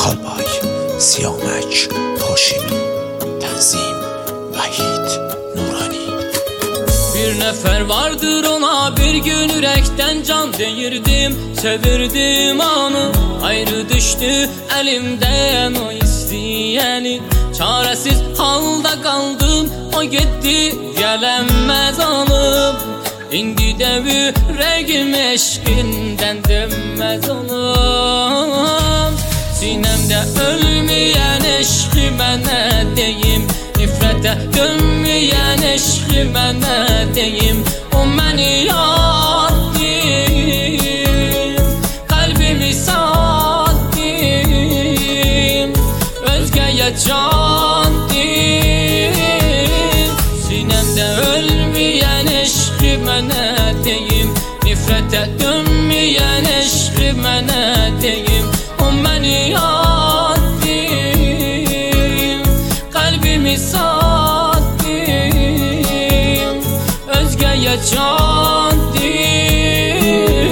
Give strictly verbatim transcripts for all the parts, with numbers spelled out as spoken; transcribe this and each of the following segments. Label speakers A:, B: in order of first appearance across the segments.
A: Kalbay, Siyamek, Haşimi, Tenzim, Vahid, Nurani.
B: Bir nefer vardır ona bir gün yürekten can deyirdim, sevirdim onu, ayrı düştü elimden o isteyeni. Çaresiz halda kaldım, o gitti gelemez olup. İndi de yüreğim eşkinden dönmez olup. Sinemde ölmeyen eşki mənə deyim, nifrete dönmeyen eşki mənə deyim. O məni yad deyim, kalbimi sad deyim, özgeye can deyim. Sinemde ölmeyen eşki mənə deyim, nifrete dönmeyen eşki mənə deyim. O məni yad deyim, kalbimi sad deyim, özgeye can deyim.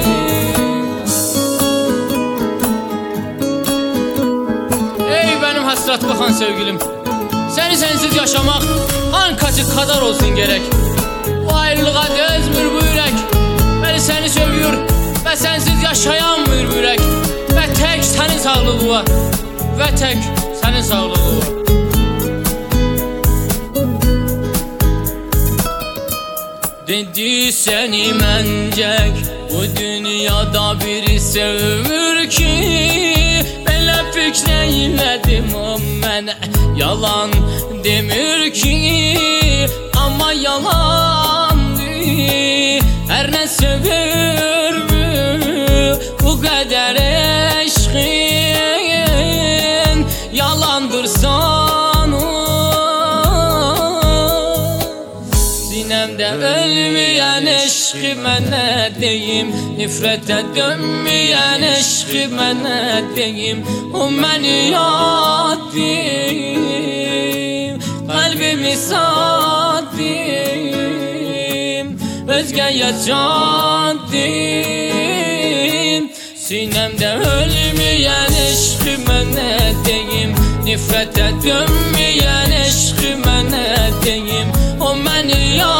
B: Ey benim hasret bakan sevgilim, seni sensiz yaşamak hankacık kadar olsun gerek. Bu ayrılığa dözmür bu yürek, beni seni seviyor ve sensiz yaşayamıyor bu yürek. Ve tek senin sağlığı var, ve tek senin sağlığı var. Dedi seni mencek, bu dünyada biri sevmür ki. Belə fikreyledim o mənə yalan demir ki. Ama yalandır, her ne sevir mü bu kadar eşkin yalandır sana. Sinemde ölmeyen eşki mənə deyim, nifrete dönmeyen eşki mənə deyim. O məni yad deyim, kalbimi sad deyim, özgeye can deyim. Sinemde ölmeyen eşki mənə deyim, nifrete dönmeyen eşki mənə deyim. O məni yad